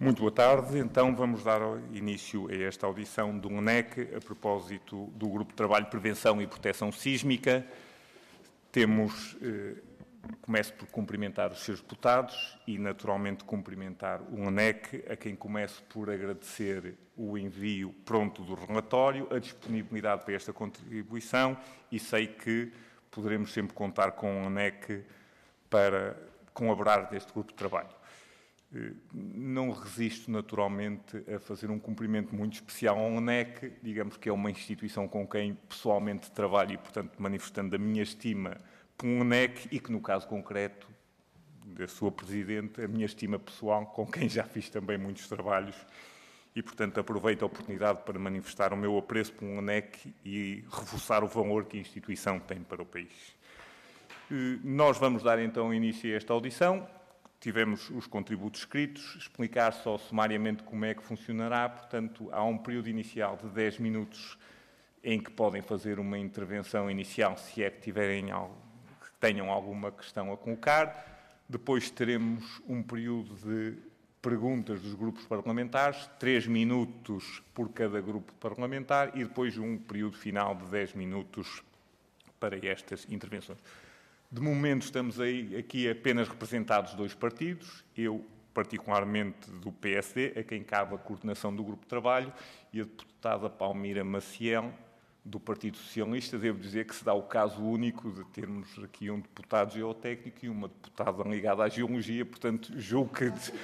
Muito boa tarde. Então, vamos dar início a esta audição do UNEC a propósito do Grupo de Trabalho Prevenção e Proteção Sísmica. Começo por cumprimentar os seus deputados e, naturalmente, cumprimentar o UNEC, a quem começo por agradecer o envio pronto do relatório, a disponibilidade para esta contribuição e sei que poderemos sempre contar com o UNEC para colaborar deste grupo de trabalho. Não resisto, naturalmente, a fazer um cumprimento muito especial ao UNEC, digamos que é uma instituição com quem pessoalmente trabalho e, portanto, manifestando a minha estima por um UNEC e que, no caso concreto da sua Presidente, a minha estima pessoal, com quem já fiz também muitos trabalhos e, portanto, aproveito a oportunidade para manifestar o meu apreço por um UNEC e reforçar o valor que a instituição tem para o país. Nós vamos dar, então, início a esta audição. Tivemos os contributos escritos, explicar só sumariamente como é que funcionará. Portanto, há um período inicial de 10 minutos em que podem fazer uma intervenção inicial, se é que tenham alguma questão a colocar. Depois teremos um período de perguntas dos grupos parlamentares, 3 minutos por cada grupo parlamentar e depois um período final de 10 minutos para estas intervenções. De momento estamos aqui apenas representados 2 partidos, eu particularmente do PSD, a quem cabe a coordenação do grupo de trabalho, e a deputada Palmira Maciel, do Partido Socialista. Devo dizer que se dá o caso único de termos aqui um deputado geotécnico e uma deputada ligada à geologia, portanto julgo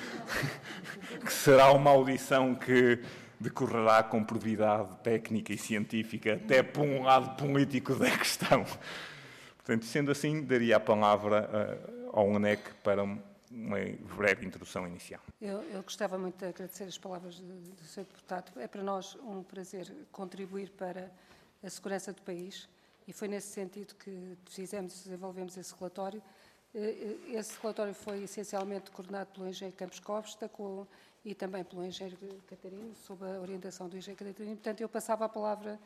que será uma audição que decorrerá com providade técnica e científica, até por um lado político da questão. Portanto, sendo assim, daria a palavra ao UNEC para uma breve introdução inicial. Eu gostava muito de agradecer as palavras do Sr. Deputado. É para nós um prazer contribuir para a segurança do país e foi nesse sentido que desenvolvemos esse relatório. Esse relatório foi essencialmente coordenado pelo engenheiro Campos Costa e também pelo engenheiro Catarino, sob a orientação do engenheiro Catarino. Portanto, eu passava a palavra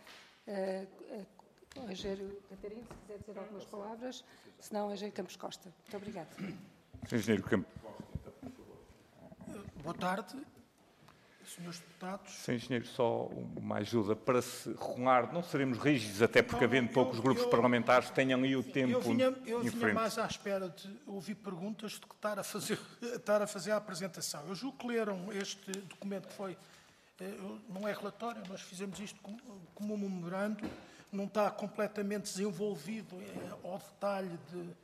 ao engenheiro Catarino, se quiser dizer algumas palavras, senão ao engenheiro Campos Costa. Muito obrigado. Engenheiro Campos Costa, por favor. Boa tarde, senhores deputados. Sim, engenheiro, só uma ajuda para se rolar. Não seremos rígidos, até porque havendo poucos grupos parlamentares tenham aí o tempo Eu vinha mais à espera de ouvir perguntas do que estar a fazer a apresentação. Eu julgo que leram este documento que foi, não é relatório, nós fizemos isto como um memorando, não está completamente desenvolvido ao detalhe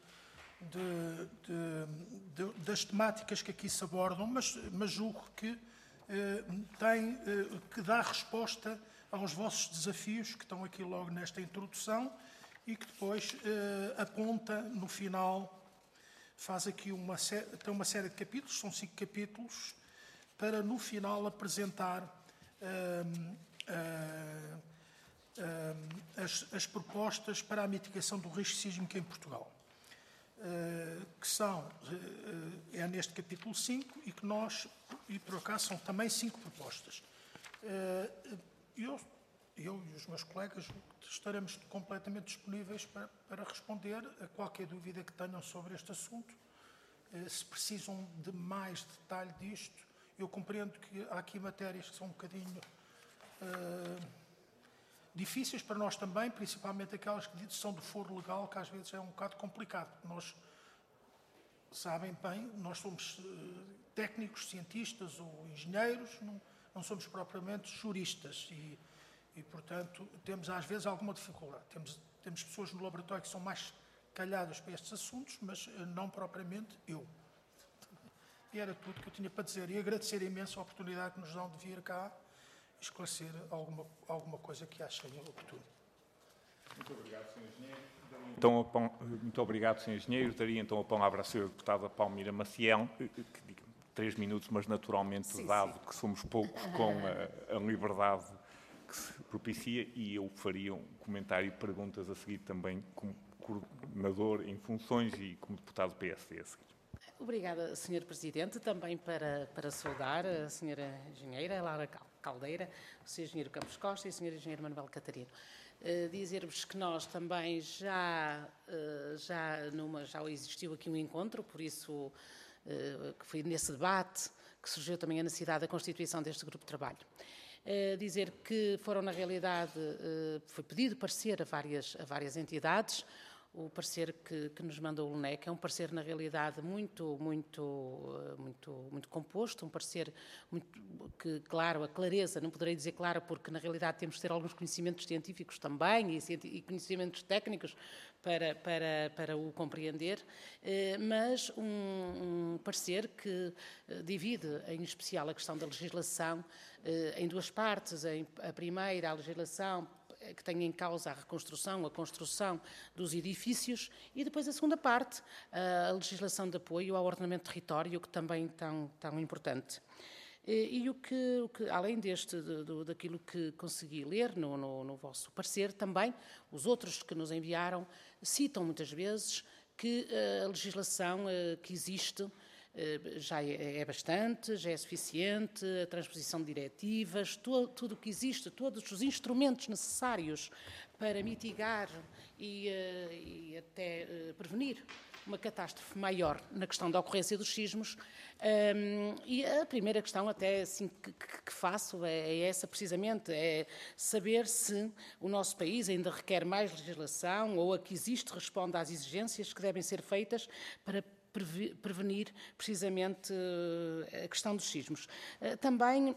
das temáticas que aqui se abordam, mas julgo que tem que dar resposta aos vossos desafios que estão aqui logo nesta introdução e que depois aponta no final, faz aqui tem uma série de capítulos, são 5 capítulos, para no final apresentar as propostas para a mitigação do risco sísmico em Portugal, que é neste capítulo 5 e que e por acaso são também 5 propostas. Eu e os meus colegas estaremos completamente disponíveis para responder a qualquer dúvida que tenham sobre este assunto. Se precisam de mais detalhe disto, eu compreendo que há aqui matérias que são um bocadinho difíceis para nós também, principalmente aquelas que são do foro legal, que às vezes é um bocado complicado. Nós, sabem bem, nós somos técnicos, cientistas ou engenheiros, não somos propriamente juristas e, portanto, temos às vezes alguma dificuldade. Temos pessoas no laboratório que são mais calhadas para estes assuntos, mas não propriamente eu. E era tudo que eu tinha para dizer. E agradecer imenso a oportunidade que nos dão de vir cá esclarecer alguma coisa que achem oportuno. Muito obrigado, Sr. Engenheiro. Muito obrigado, Sr. Engenheiro. Daria então a palavra à Sra. Deputada Palmira Maciel, que 3 minutos, mas naturalmente, dado que somos poucos, com a liberdade que se propicia, e eu faria um comentário e perguntas a seguir também como coordenador em funções e como deputado do PSD a seguir. Obrigada, Sr. Presidente. Também para saudar a Sra. Engenheira Laura Caldeira, o Sr. Engenheiro Campos Costa e o Sr. Engenheiro Manuel Catarino. Dizer-vos que nós também já existiu aqui um encontro, por isso que foi nesse debate que surgiu também a necessidade da constituição deste grupo de trabalho. Dizer que foram, na realidade, foi pedido parecer a várias entidades. O parecer que nos mandou o LNEC é um parecer, na realidade, muito composto, um parecer que, claro, a clareza, não poderei dizer clara, porque, na realidade, temos de ter alguns conhecimentos científicos também e conhecimentos técnicos para o compreender, mas um parecer que divide, em especial, a questão da legislação em duas partes. A primeira, a legislação que tem em causa a construção dos edifícios, e depois a segunda parte, a legislação de apoio ao ordenamento do território, que também tão importante. E o que além daquilo que consegui ler no vosso parecer, também os outros que nos enviaram citam muitas vezes que a legislação que existe já é bastante, já é suficiente, a transposição de diretivas, tudo o que existe, todos os instrumentos necessários para mitigar e até prevenir uma catástrofe maior na questão da ocorrência dos sismos. E a primeira questão até assim, que faço é essa precisamente, é saber se o nosso país ainda requer mais legislação ou a que existe responde às exigências que devem ser feitas para prevenir precisamente a questão dos sismos. Também,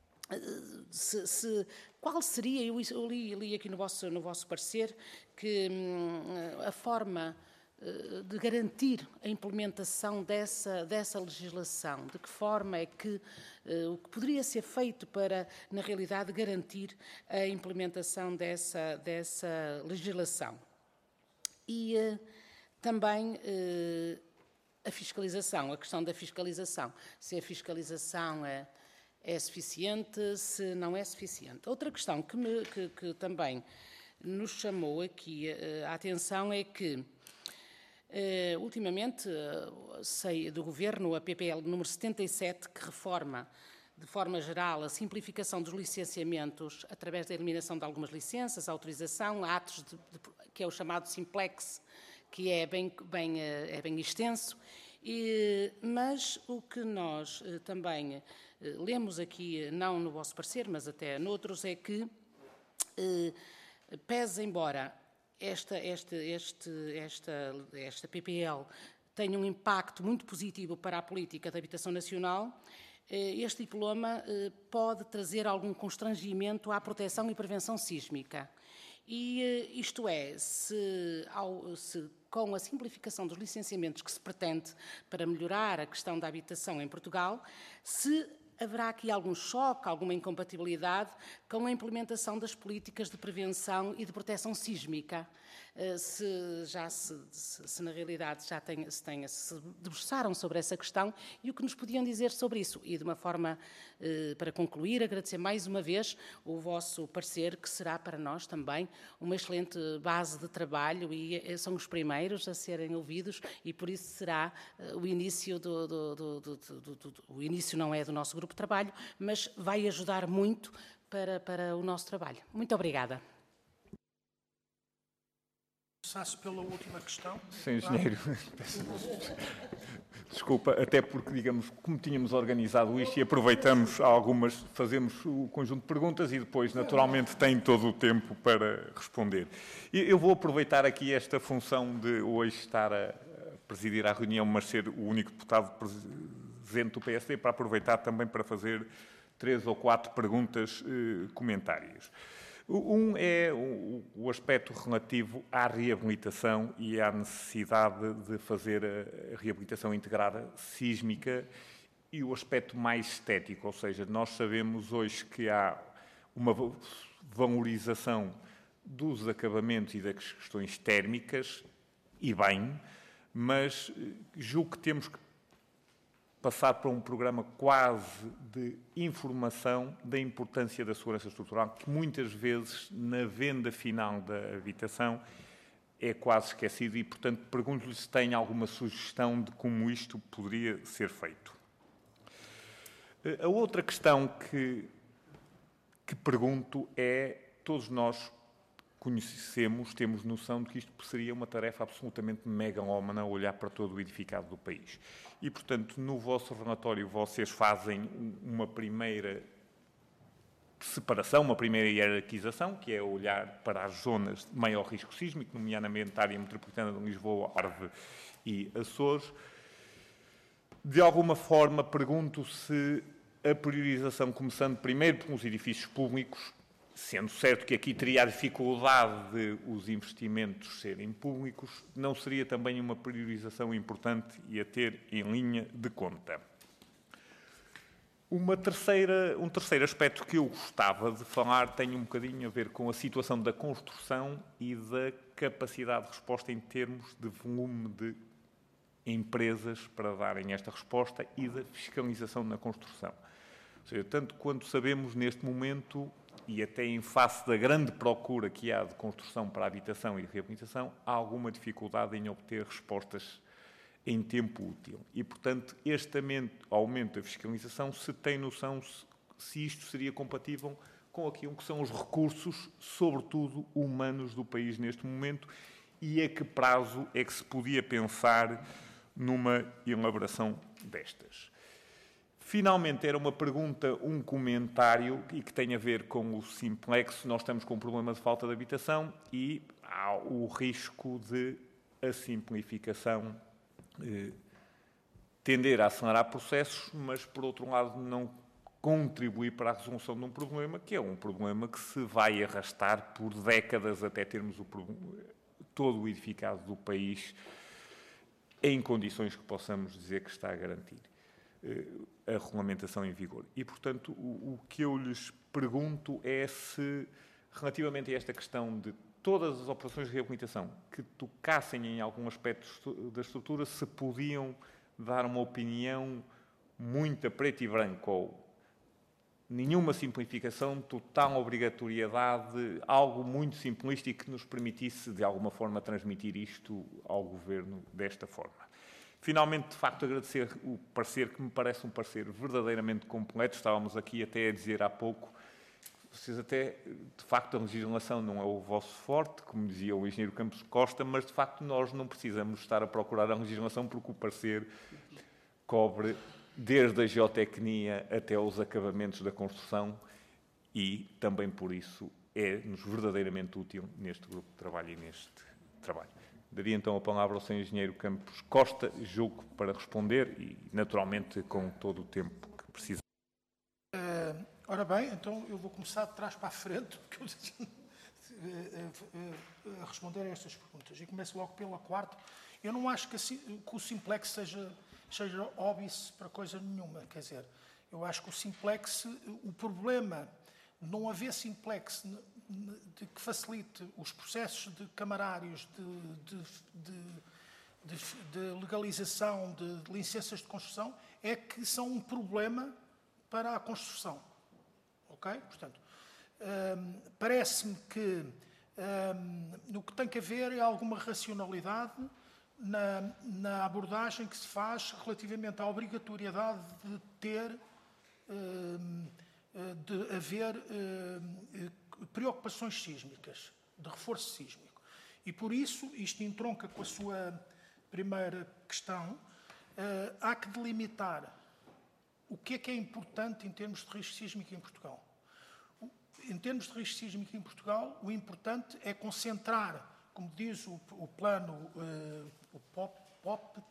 qual seria, eu li aqui no vosso parecer, que a forma de garantir a implementação dessa legislação, de que forma é que o que poderia ser feito para, na realidade, garantir a implementação dessa legislação. E também a fiscalização, a questão da fiscalização, se a fiscalização é suficiente, se não é suficiente. Outra questão que também nos chamou aqui a atenção é que, ultimamente, sei do Governo a PPL número 77, que reforma, de forma geral, a simplificação dos licenciamentos através da eliminação de algumas licenças, autorização, atos que é o chamado Simplex, que é bem extenso, mas o que nós também lemos aqui, não no vosso parecer, mas até noutros, é que, pese embora esta PPL tenha um impacto muito positivo para a política de habitação nacional, este diploma pode trazer algum constrangimento à proteção e prevenção sísmica. E isto é, se com a simplificação dos licenciamentos que se pretende para melhorar a questão da habitação em Portugal, se haverá aqui algum choque, alguma incompatibilidade com a implementação das políticas de prevenção e de proteção sísmica. Se na realidade se debruçaram sobre essa questão e o que nos podiam dizer sobre isso. E de uma forma, para concluir, agradecer mais uma vez o vosso parecer, que será para nós também uma excelente base de trabalho, e são os primeiros a serem ouvidos, e por isso será o início o início não é do nosso grupo de trabalho, mas vai ajudar muito para o nosso trabalho. Muito obrigada. Começasse pela última questão. Sim, engenheiro. Desculpa, até porque, digamos, como tínhamos organizado isto e aproveitamos fazemos o conjunto de perguntas e depois, naturalmente, tem todo o tempo para responder. Eu vou aproveitar aqui esta função de hoje estar a presidir a reunião, mas ser o único deputado presente do PSD, para aproveitar também para fazer 3 ou 4 perguntas comentárias. Um é o aspecto relativo à reabilitação e à necessidade de fazer a reabilitação integrada sísmica, e o aspecto mais estético, ou seja, nós sabemos hoje que há uma valorização dos acabamentos e das questões térmicas, e bem, mas julgo que temos que passar para um programa quase de informação da importância da segurança estrutural, que muitas vezes, na venda final da habitação, é quase esquecido, e, portanto, pergunto-lhe se tem alguma sugestão de como isto poderia ser feito. A outra questão que pergunto é, todos nós conhecemos, temos noção de que isto seria uma tarefa absolutamente megalómana, olhar para todo o edificado do país. E, portanto, no vosso relatório vocês fazem uma primeira separação, uma primeira hierarquização, que é olhar para as zonas de maior risco sísmico, nomeadamente a área metropolitana de Lisboa, Algarve e Açores. De alguma forma, pergunto se a priorização, começando primeiro pelos edifícios públicos, sendo certo que aqui teria a dificuldade de os investimentos serem públicos, não seria também uma priorização importante e a ter em linha de conta. Um terceiro aspecto que eu gostava de falar tem um bocadinho a ver com a situação da construção e da capacidade de resposta em termos de volume de empresas para darem esta resposta e da fiscalização na construção. Ou seja, tanto quanto sabemos neste momento, e até em face da grande procura que há de construção para a habitação e de reabilitação, há alguma dificuldade em obter respostas em tempo útil. E, portanto, este aumento da fiscalização, se tem noção se isto seria compatível com aquilo que são os recursos, sobretudo humanos, do país neste momento, e a que prazo é que se podia pensar numa elaboração destas. Finalmente, era uma pergunta, um comentário, e que tem a ver com o Simplex. Nós estamos com um problema de falta de habitação e há o risco de a simplificação tender a acelerar processos, mas, por outro lado, não contribuir para a resolução de um problema, que é um problema que se vai arrastar por décadas até termos todo o edificado do país em condições que possamos dizer que está a garantir a regulamentação em vigor. E, portanto, o que eu lhes pergunto é se, relativamente a esta questão de todas as operações de reabilitação que tocassem em algum aspecto da estrutura, se podiam dar uma opinião muito a preto e branco, ou nenhuma simplificação, total obrigatoriedade, algo muito simplista e que nos permitisse, de alguma forma, transmitir isto ao Governo desta forma. Finalmente, de facto, agradecer o parecer, que me parece um parecer verdadeiramente completo. Estávamos aqui até a dizer há pouco, vocês até, de facto, a legislação não é o vosso forte, como dizia o engenheiro Campos Costa, mas, de facto, nós não precisamos estar a procurar a legislação porque o parecer cobre desde a geotecnia até os acabamentos da construção e, também por isso, é-nos verdadeiramente útil neste grupo de trabalho e neste trabalho. Daria então a palavra ao Sr. Engenheiro Campos Costa, julgo, para responder e, naturalmente, com todo o tempo que precisa. Ora bem, então eu vou começar de trás para a frente a responder a estas perguntas. E começo logo pela quarta. Eu não acho que o Simplex seja óbvio para coisa nenhuma. Quer dizer, eu acho que o Simplex, o problema de não haver Simplex que facilite os processos de camarários, de legalização, de licenças de construção, é que são um problema para a construção. Ok? Portanto, parece-me que no que tem que haver é alguma racionalidade na abordagem que se faz relativamente à obrigatoriedade de haver preocupações sísmicas, de reforço sísmico. E por isso, isto entronca com a sua primeira questão, há que delimitar o que é importante em termos de risco sísmico em Portugal. Em termos de risco sísmico em Portugal, o importante é concentrar, como diz o plano, o POP.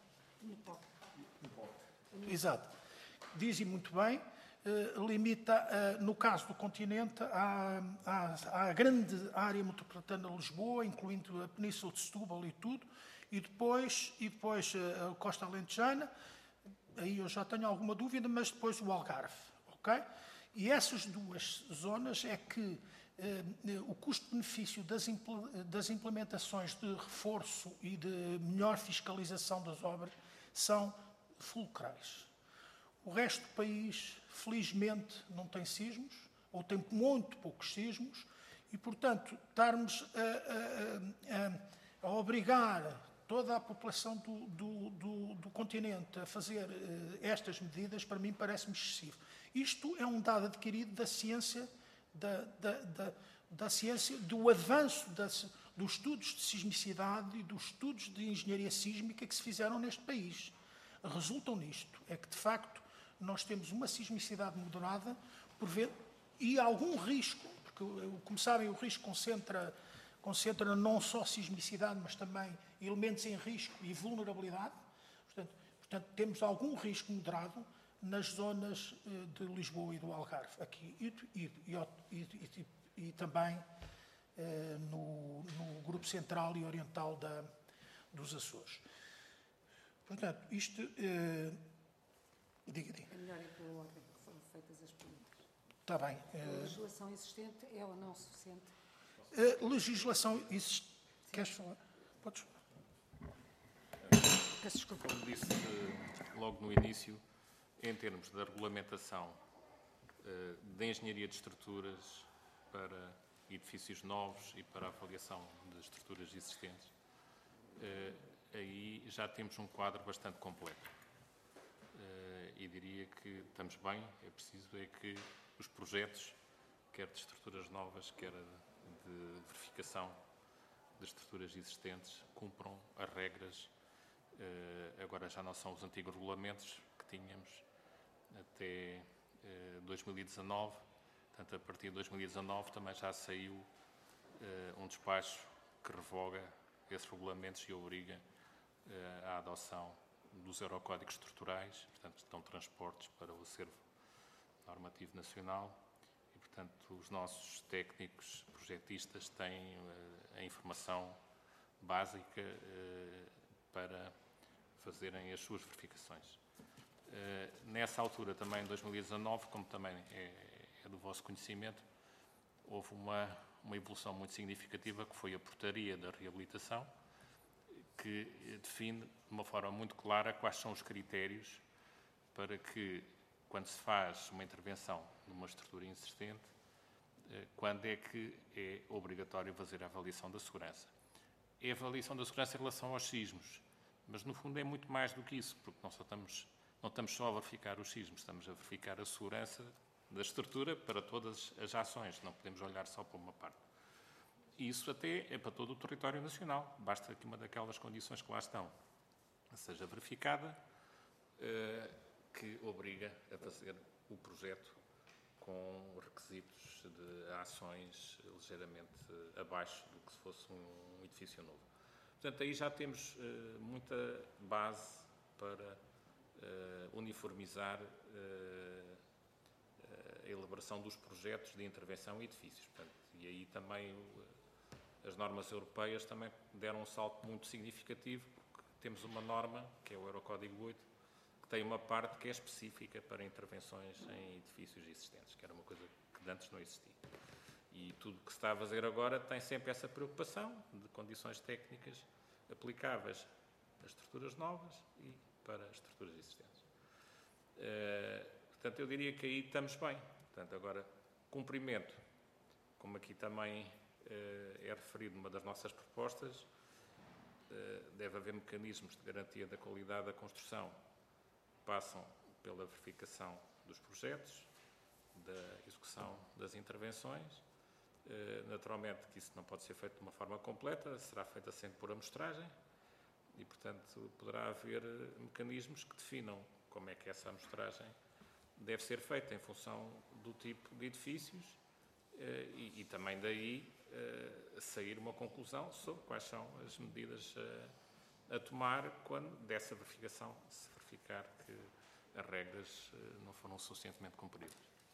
Exato. Diz muito bem, limita, no caso do continente, à grande área metropolitana de Lisboa, incluindo a Península de Setúbal e tudo, e depois a Costa Alentejana. Aí eu já tenho alguma dúvida, mas depois o Algarve, ok? E essas duas zonas é que o custo-benefício das implementações de reforço e de melhor fiscalização das obras são fulcrais. O resto do país, felizmente, não tem sismos, ou tem muito poucos sismos, e, portanto, estarmos a obrigar toda a população do continente a fazer estas medidas, para mim, parece-me excessivo. Isto é um dado adquirido da ciência da ciência, do avanço dos estudos de sismicidade e dos estudos de engenharia sísmica que se fizeram neste país. Resultam nisto, é que, de facto, nós temos uma sismicidade moderada por ver, e algum risco, porque, como sabem, o risco concentra não só sismicidade, mas também elementos em risco e vulnerabilidade. Portanto, temos algum risco moderado nas zonas de Lisboa e do Algarve, aqui, e também no grupo central e oriental dos Açores. Portanto, isto... diga. É melhor ir pela ordem que foram feitas as perguntas. Está bem. A legislação existente é ou não suficiente? A legislação existente... Queres falar? Podes falar. Peço desculpa. Como disse logo no início, em termos da regulamentação da engenharia de estruturas para edifícios novos e para a avaliação de estruturas existentes, aí já temos um quadro bastante completo. E diria que estamos bem, é preciso que os projetos, quer de estruturas novas, quer de verificação de estruturas existentes, cumpram as regras. Agora já não são os antigos regulamentos que tínhamos até 2019, portanto, a partir de 2019 também já saiu um despacho que revoga esses regulamentos e obriga à adoção dos Eurocódigos Estruturais, portanto, estão transportes para o acervo normativo nacional e, portanto, os nossos técnicos projetistas têm a informação básica para fazerem as suas verificações. Nessa altura, também em 2019, como também é do vosso conhecimento, houve uma evolução muito significativa que foi a portaria da reabilitação, que define de uma forma muito clara quais são os critérios para que, quando se faz uma intervenção numa estrutura insistente, quando é que é obrigatório fazer a avaliação da segurança. É a avaliação da segurança em relação aos sismos, mas no fundo é muito mais do que isso, porque não estamos só a verificar os sismos, estamos a verificar a segurança da estrutura para todas as ações, não podemos olhar só para uma parte. E isso até é para todo o território nacional, basta que uma daquelas condições que lá estão seja verificada, que obriga a fazer o projeto com requisitos de ações ligeiramente abaixo do que se fosse um edifício novo. Portanto, aí já temos muita base para uniformizar a elaboração dos projetos de intervenção em edifícios. Portanto, e aí também as normas europeias também deram um salto muito significativo, porque temos uma norma, que é o Eurocódigo 8, que tem uma parte que é específica para intervenções em edifícios existentes, que era uma coisa que antes não existia. E tudo o que se está a fazer agora tem sempre essa preocupação de condições técnicas aplicáveis a estruturas novas e para as estruturas existentes. Portanto, eu diria que aí estamos bem. Portanto, agora, cumprimento, como aqui também é referido numa das nossas propostas, deve haver mecanismos de garantia da qualidade da construção que passam pela verificação dos projetos, da execução das intervenções. Naturalmente que isso não pode ser feito de uma forma completa, será feita sempre por amostragem e, portanto, poderá haver mecanismos que definam como é que essa amostragem deve ser feita em função do tipo de edifícios e também daí sair uma conclusão sobre quais são as medidas a tomar quando dessa verificação se verificar que as regras não foram suficientemente cumpridas.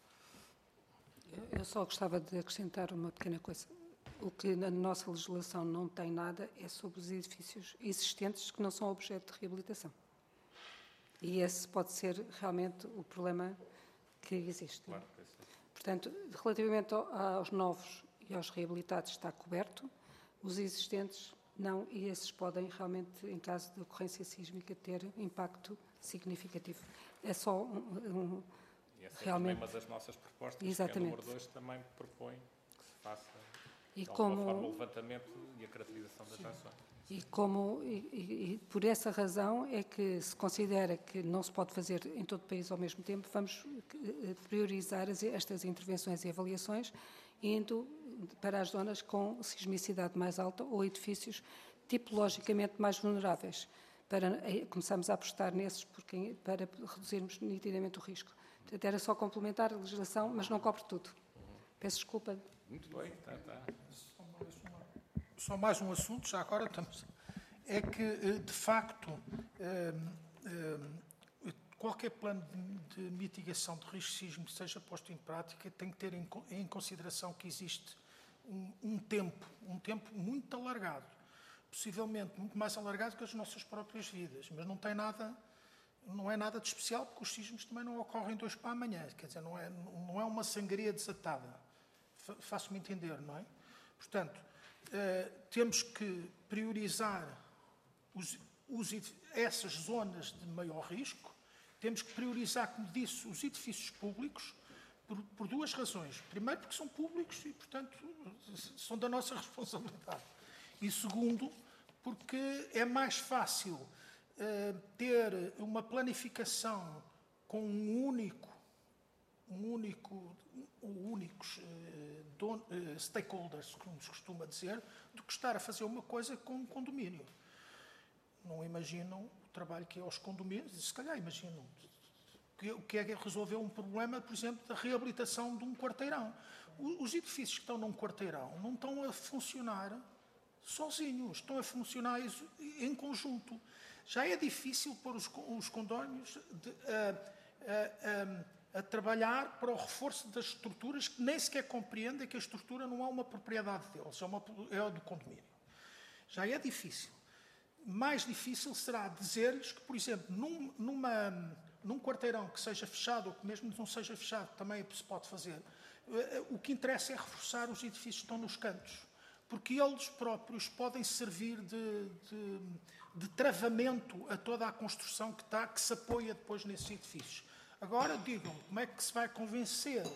Eu só gostava de acrescentar uma pequena coisa. O que na nossa legislação não tem nada é sobre os edifícios existentes que não são objeto de reabilitação. E esse pode ser realmente o problema que existe. Claro, que sim. Portanto, relativamente aos novos e aos reabilitados está coberto, os existentes não, e esses podem realmente, em caso de ocorrência sísmica, ter impacto significativo. É só E essa realmente... é também uma das nossas propostas, Exatamente. que é o número 2, também propõe que se faça E de alguma como... forma o levantamento e a caracterização das ações. E por essa razão é que se considera que não se pode fazer em todo o país ao mesmo tempo, vamos priorizar estas intervenções e avaliações, indo para as zonas com sismicidade mais alta ou edifícios tipologicamente mais vulneráveis, para começarmos a apostar nesses para reduzirmos nitidamente o risco. Portanto, era só complementar a legislação, mas não cobre tudo. Peço desculpa. Muito bem, está. Só mais um assunto, já agora estamos. É que, de facto, qualquer plano de mitigação de risco sísmico que seja posto em prática tem que ter em consideração que existe um tempo muito alargado, possivelmente muito mais alargado que as nossas próprias vidas, mas não é nada de especial, porque os sismos também não ocorrem de hoje para amanhã, quer dizer, não é uma sangria desatada. Faço-me entender, não é? Portanto, temos que priorizar essas zonas de maior risco, temos que priorizar, como disse, os edifícios públicos, por duas razões. Primeiro, porque são públicos e, portanto, são da nossa responsabilidade. E segundo, porque é mais fácil ter uma planificação com únicos stakeholders, como se costuma dizer, do que estar a fazer uma coisa com um condomínio. Não imaginam o trabalho que é aos condomínios, e se calhar imaginam o que é resolver um problema, por exemplo, da reabilitação de um quarteirão. Os edifícios que estão num quarteirão não estão a funcionar sozinhos, estão a funcionar em conjunto. Já é difícil pôr os condóminos a trabalhar para o reforço das estruturas que nem sequer compreendem que a estrutura não é uma propriedade deles, é do condomínio. Já é difícil. Mais difícil será dizer-lhes que, por exemplo, num quarteirão que seja fechado, ou que mesmo não seja fechado, também se pode fazer, o que interessa é reforçar os edifícios que estão nos cantos, porque eles próprios podem servir de travamento a toda a construção que se apoia depois nesses edifícios. Agora, digam-me, como é que se vai convencer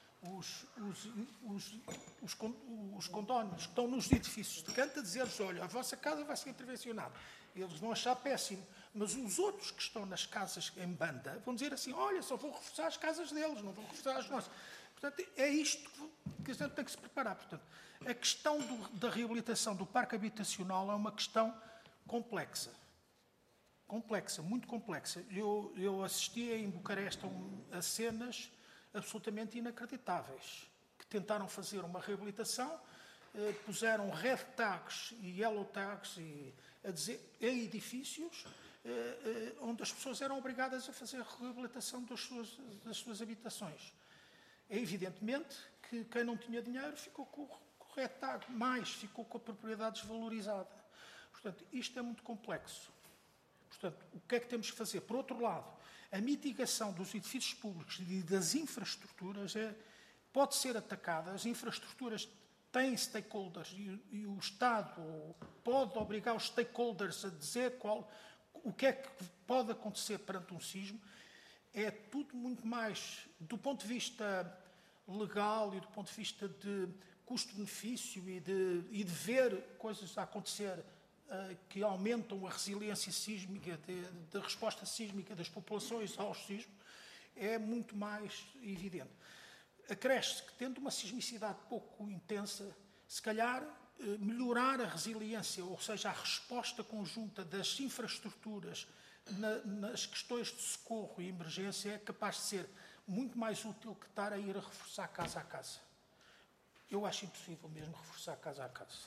os condóminos que estão nos edifícios de canto a dizer-lhes, olha, a vossa casa vai ser intervencionada. Eles vão achar péssimo. Mas os outros que estão nas casas em banda vão dizer assim, olha, só vou reforçar as casas deles, não vou reforçar as nossas. Portanto, é isto que a gente tem que se preparar. Portanto, a questão da reabilitação do parque habitacional é uma questão complexa. Muito complexa. Eu assisti em Bucareste a cenas absolutamente inacreditáveis, que tentaram fazer uma reabilitação, puseram red tags e yellow tags em edifícios onde as pessoas eram obrigadas a fazer a reabilitação das suas habitações. É evidentemente que quem não tinha dinheiro ficou com o red tag, ficou com a propriedade desvalorizada. Portanto, isto é muito complexo. Portanto, o que é que temos que fazer? Por outro lado, a mitigação dos edifícios públicos e das infraestruturas pode ser atacada. As infraestruturas têm stakeholders e o Estado pode obrigar os stakeholders a dizer o que é que pode acontecer perante um sismo. É tudo muito mais, do ponto de vista legal e do ponto de vista de custo-benefício e de ver coisas a acontecer que aumentam a resiliência sísmica, da resposta sísmica das populações aos sismos, é muito mais evidente. Acresce que, tendo uma sismicidade pouco intensa, se calhar melhorar a resiliência, ou seja, a resposta conjunta das infraestruturas nas questões de socorro e emergência é capaz de ser muito mais útil que estar a ir a reforçar casa a casa. Eu acho impossível mesmo reforçar casa a casa.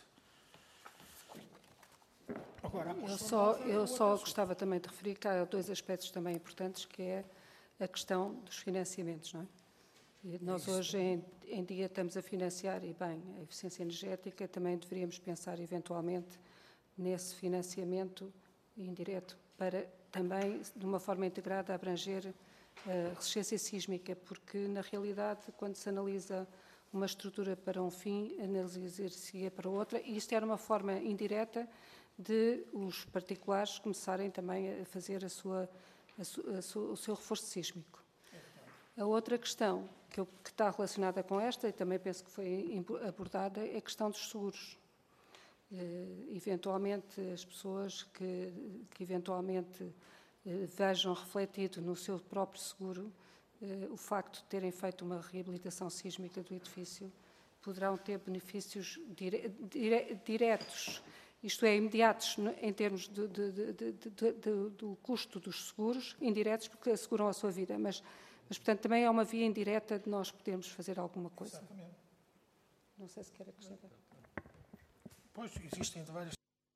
Agora, eu só gostava também de referir que há dois aspectos também importantes, que é a questão dos financiamentos, não é? E nós hoje em dia estamos a financiar, e bem, a eficiência energética, também deveríamos pensar eventualmente nesse financiamento indireto, para também, de uma forma integrada, abranger a resistência sísmica, porque, na realidade, quando se analisa uma estrutura para um fim, analisa-se para outra, e isto era uma forma indireta de os particulares começarem também a fazer o seu reforço sísmico. A outra questão que está relacionada com esta, e também penso que foi abordada, é a questão dos seguros. eventualmente as pessoas que eventualmente vejam refletido no seu próprio seguro o facto de terem feito uma reabilitação sísmica do edifício, poderão ter benefícios diretos, isto é, imediatos em termos do custo dos seguros, indiretos porque asseguram a sua vida, mas, portanto, também é uma via indireta de nós podermos fazer alguma coisa. Exatamente. Não sei se quer acrescentar. Pois, existem vários...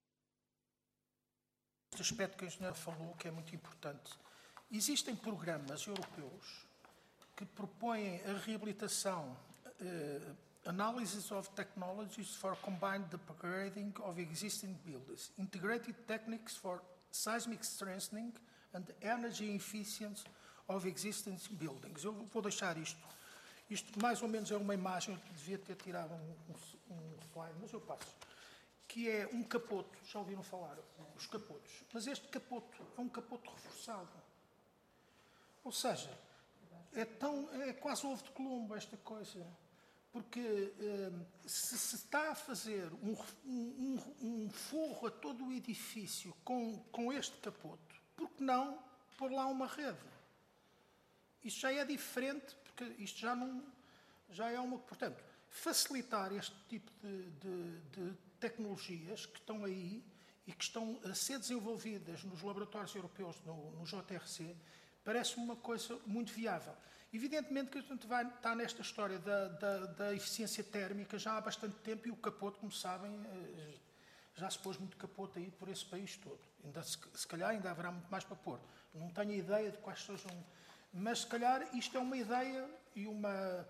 Este aspecto que a engenheira falou, que é muito importante. Existem programas europeus que propõem a reabilitação, Analysis of Technologies for Combined Upgrading of Existing Buildings, Integrated Techniques for Seismic Strengthening and Energy Efficiency of Existing Buildings. Eu vou deixar isto. Isto mais ou menos é uma imagem, eu devia ter tirado um slide, mas eu passo. Que é um capoto, já ouviram falar, os capotos. Mas este capoto é um capoto reforçado. Ou seja, é quase ovo de Colombo esta coisa. Porque se está a fazer um forro a todo o edifício com este capoto, por que não pôr lá uma rede? Isto já é diferente, porque isto já é uma... Portanto, facilitar este tipo de tecnologias que estão aí e que estão a ser desenvolvidas nos laboratórios europeus, no JRC, parece-me uma coisa muito viável. Evidentemente que a gente vai estar nesta história da eficiência térmica já há bastante tempo e o capoto, como sabem, já se pôs muito capoto aí por esse país todo. Se calhar ainda haverá muito mais para pôr. Não tenho ideia de quais sejam... Mas se calhar isto é uma ideia e uma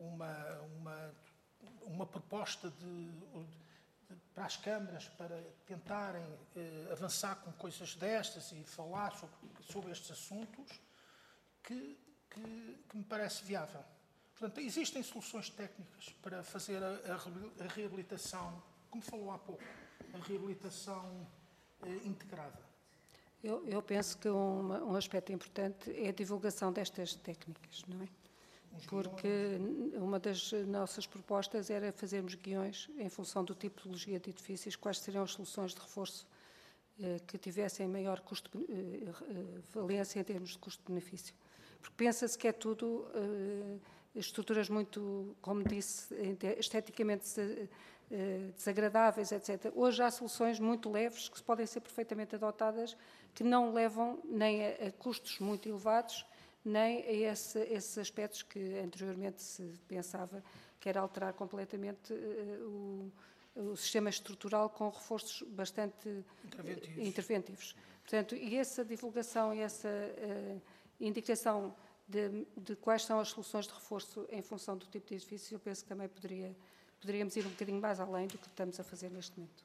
proposta para as câmaras para tentarem avançar com coisas destas e falar sobre estes assuntos que me parece viável. Portanto, existem soluções técnicas para fazer a reabilitação, como falou há pouco, a reabilitação integrada. Eu penso que um aspecto importante é a divulgação destas técnicas, não é? Porque uma das nossas propostas era fazermos guiões em função do tipo de tipologia de edifícios, quais seriam as soluções de reforço que tivessem maior valência em termos de custo-benefício. Porque pensa-se que é tudo estruturas muito, como disse, esteticamente desagradáveis, etc. Hoje há soluções muito leves que podem ser perfeitamente adotadas, que não levam nem a custos muito elevados, nem a esses aspectos que anteriormente se pensava que era alterar completamente o sistema estrutural com reforços bastante interventivos. Portanto, e essa divulgação e essa indicação de quais são as soluções de reforço em função do tipo de edifício, eu penso que também poderíamos ir um bocadinho mais além do que estamos a fazer neste momento.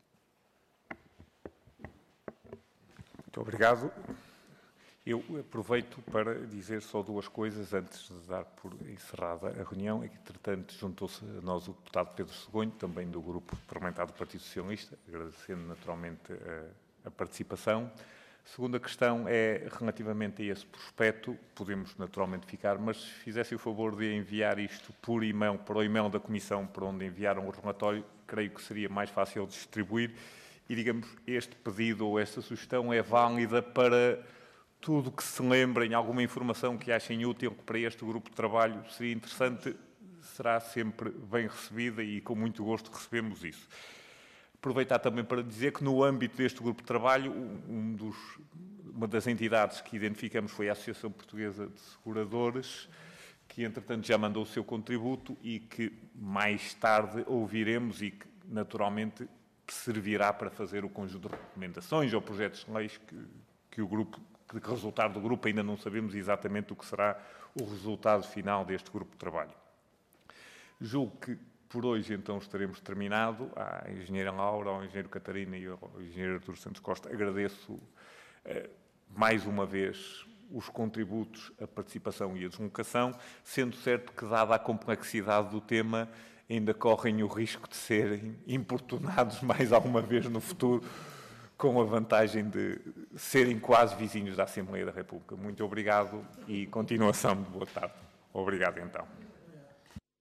Muito obrigado. Eu aproveito para dizer só duas coisas antes de dar por encerrada a reunião. Entretanto, juntou-se a nós o deputado Pedro Segonho, também do Grupo Parlamentar do Partido Socialista, agradecendo naturalmente a participação. A segunda questão é relativamente a esse prospecto, podemos naturalmente ficar, mas se fizessem o favor de enviar isto por e-mail, para o e-mail da Comissão, para onde enviaram o relatório, creio que seria mais fácil distribuir e, digamos, este pedido ou esta sugestão é válida para tudo que se lembrem, alguma informação que achem útil para este grupo de trabalho seria interessante, será sempre bem recebida e com muito gosto recebemos isso. Aproveitar também para dizer que no âmbito deste grupo de trabalho, uma das entidades que identificamos foi a Associação Portuguesa de Seguradores, que entretanto já mandou o seu contributo e que mais tarde ouviremos e que naturalmente servirá para fazer o conjunto de recomendações ou projetos de leis que o grupo, que resultar do grupo ainda não sabemos exatamente o que será o resultado final deste grupo de trabalho. Julgo que por hoje, então, estaremos terminado. À engenheira Laura, ao engenheiro Catarina e ao engenheiro Artur Santos Costa, agradeço mais uma vez os contributos, a participação e a deslocação, sendo certo que, dada a complexidade do tema, ainda correm o risco de serem importunados mais alguma vez no futuro, com a vantagem de serem quase vizinhos da Assembleia da República. Muito obrigado e continuação de boa tarde. Obrigado, então.